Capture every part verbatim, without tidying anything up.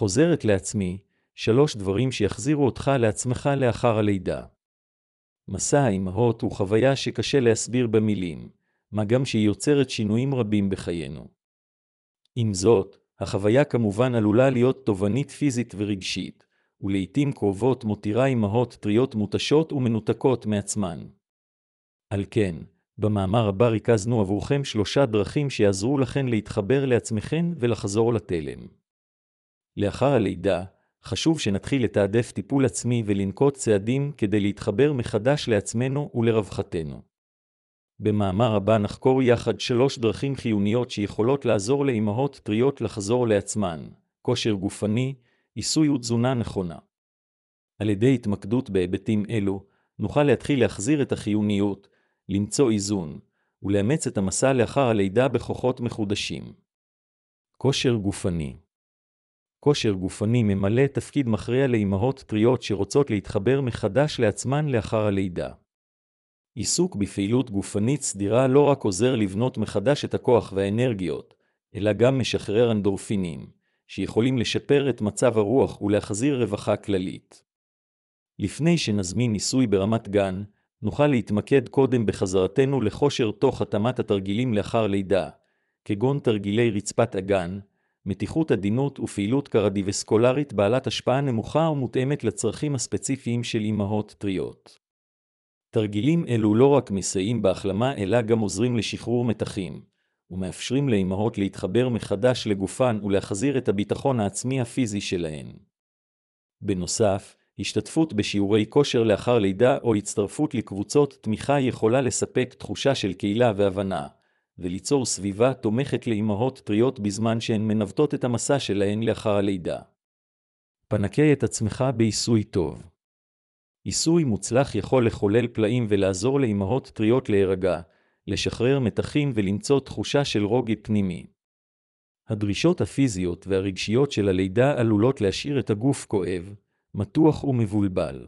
חוזרת לעצמי, שלוש דברים שיחזירו אותך לעצמך לאחר הלידה. מסע האימהות הוא חוויה שקשה להסביר במילים, מה גם שהיא יוצרת שינויים רבים בחיינו. עם זאת, החוויה כמובן עלולה להיות תובענית פיזית ורגשית, ולעיתים קרובות מותירה אימהות טריות מותשות ומנותקות מעצמן. על כן, במאמר הבא ריכזנו עבורכם שלושה דרכים שיעזרו לכן להתחבר לעצמכן ולחזור לתלם. לאחר הלידה, חשוב שנתחיל לתעדף טיפול עצמי ולנקוט צעדים כדי להתחבר מחדש לעצמנו ולרווחתנו. במאמר הבא נחקור יחד שלוש דרכים חיוניות שיכולות לעזור לאימהות טריות לחזור לעצמן, כושר גופני, עיסוי ותזונה נכונה. על ידי התמקדות בהיבטים אלו, נוכל להתחיל להחזיר את החיוניות, למצוא איזון, ולאמץ את המסע לאחר הלידה בכוחות מחודשים. כושר גופני. כושר גופני ממלא תפקיד מכריע לאימהות טריות שרוצות להתחבר מחדש לעצמן לאחר הלידה. עיסוק בפעילות גופנית סדירה לא רק עוזר לבנות מחדש את הכוח והאנרגיות, אלא גם משחרר אנדורפינים, שיכולים לשפר את מצב הרוח ולהחזיר רווחה כללית. לפני שנזמין ניסוי ברמת גן, נוכל להתמקד קודם בחזרתנו לכושר תוך התאמת התרגילים לאחר לידה, כגון תרגילי רצפת אגן, מתיחות עדינות ופעילות קרדיווסקולרית בעלת השפעה נמוכה ומותאמת לצרכים הספציפיים של אימהות טריות. תרגילים אלו לא רק מסייעים בהחלמה אלא גם עוזרים לשחרור מתחים, ומאפשרים לאימהות להתחבר מחדש לגופן ולהחזיר את הביטחון העצמי הפיזי שלהן. בנוסף, השתתפות בשיעורי כושר לאחר לידה או הצטרפות לקבוצות תמיכה יכולה לספק תחושה של קהילה והבנה, וליצור סביבה תומכת לאימהות טריות בזמן שהן מנווטות את המסע שלהן לאחר הלידה. פנקה את עצמך בעיסוי טוב. עיסוי מוצלח יכול לחולל פלאים ולעזור לאימהות טריות להירגע, לשחרר מתחים ולמצוא תחושה של רוגע פנימי. הדרישות הפיזיות והרגשיות של הלידה עלולות להשאיר את הגוף כואב, מתוח ומבולבל.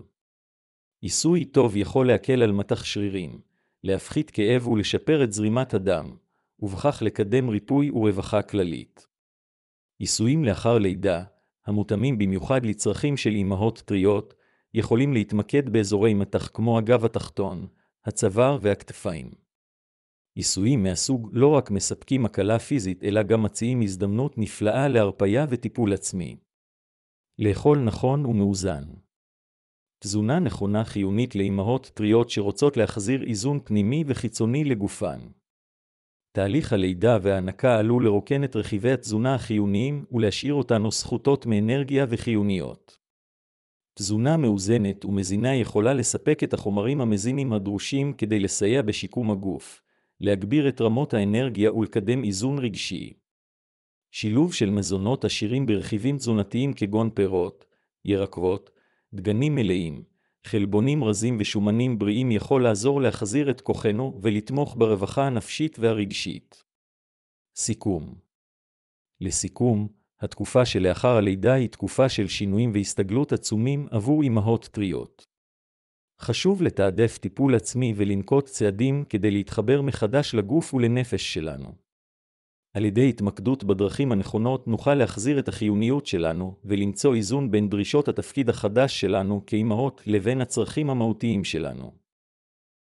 עיסוי טוב יכול להקל על מתח שרירים, להפחית כאב ולשפר את זרימת הדם, ובכך לקדם ריפוי ורווחה כללית. עיסויים לאחר לידה, המותאמים במיוחד לצרכים של אימהות טריות, יכולים להתמקד באזורי מתח כמו הגב התחתון, הצוואר והכתפיים. עיסויים מהסוג לא רק מספקים הקלה פיזית אלא גם מציעים הזדמנות נפלאה להרפיה וטיפול עצמי. לאכול נכון ומאוזן. תזונה נכונה חיונית לאימהות טריות שרוצות להחזיר איזון פנימי וחיצוני לגופן. תהליך הלידה וההנקה עלול לרוקן את רכיבי התזונה החיוניים ולהשאיר אותנו סחוטות מאנרגיה וחיוניות. תזונה מאוזנת ומזינה יכולה לספק את החומרים המזינים הדרושים כדי לסייע בשיקום הגוף, להגביר את רמות האנרגיה ולקדם איזון רגשי. שילוב של מזונות עשירים ברכיבים תזונתיים כגון פירות, ירקות, דגנים מלאים, חלבונים רזים ושומנים בריאים יכול לעזור להחזיר את כוחנו ולתמוך ברווחה הנפשית והרגשית. סיכום. לסיכום, התקופה שלאחר הלידה היא תקופה של שינויים והסתגלות עצומים עבור אימהות טריות. חשוב לתעדף טיפול עצמי ולנקוט צעדים כדי להתחבר מחדש לגוף ולנפש שלנו. על ידי התמקדות בדרכים הנכונות נוכל להחזיר את החיוניות שלנו ולמצוא איזון בין דרישות התפקיד החדש שלנו כאימהות לבין הצרכים המהותיים שלנו.